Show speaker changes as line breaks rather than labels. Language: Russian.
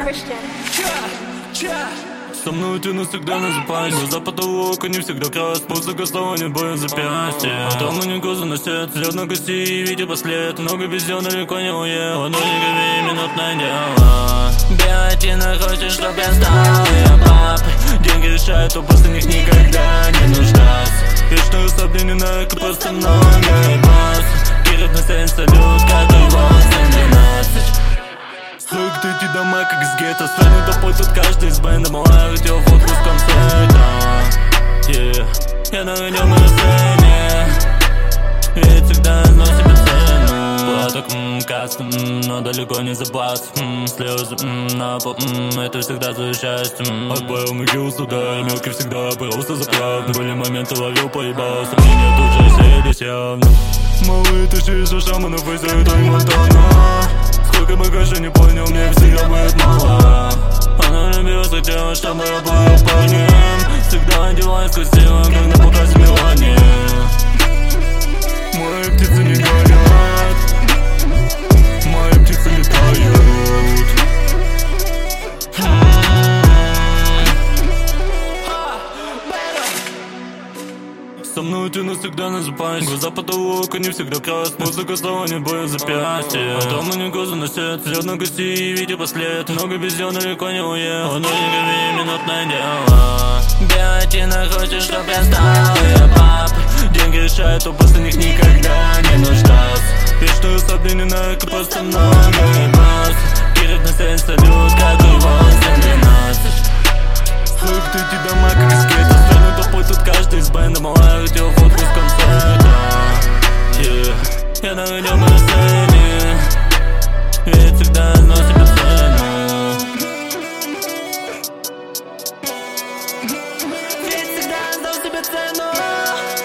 Со мной ты навсегда на запасе. Глаза потолок, они всегда красят. Музыка снова не боит запястья. Потом они гузы на сердце, лед на кости, видя послед. Много бездел далеко не уехал, но не гови минутное дело. Биотина хочет, чтоб я стал ее папой. Деньги решают, то после них никогда не нуждался. Вечное расслабление на эко, просто много и бас. Киров на сцене салют, как и 8-12. Строят эти дома, как из гетто. Странный топой тут каждый из бенда. Малая радиофотку с концерта. Я на нем и на сцене. Ведь всегда знал себе цену. Платок, кастом, но далеко не запас. Слезы, на пол, это всегда за счастье. Отправил могил сюда, и мелкий всегда просто заправду. Были моменты, ловил, поебался. Мне тут же селись явно. Малые тащи со шаманов, и за это Монтана. Сколько багажа не понял, мне всегда будет мало. Она любила, хотела, чтобы я был парнем. Всегда одевалась красиво, как на показе Мелани. Мои птицы не горят, мои птицы летают. Со мной ты навсегда на запасе. Глаза потолок, они всегда красят. Музыка снова не боит запястья. Потом они гузы на сердце, лед на кости, видя послед. Много бездел далеко не уехал, но не гови минутное дело. Биотина хочет, чтоб я стал ее папой. Деньги решают, то после них никогда не нуждался. Вечное расслабление на эко, просто много и бас. Киров на сцене салют, как и 8-12. Строят эти дома, как из гетто. Странный топой тут каждый из бенда. Малая радиофотку с концерта. Я на нем и на сцене. Ведь всегда знал себе цену. Ведь всегда знал себе цену.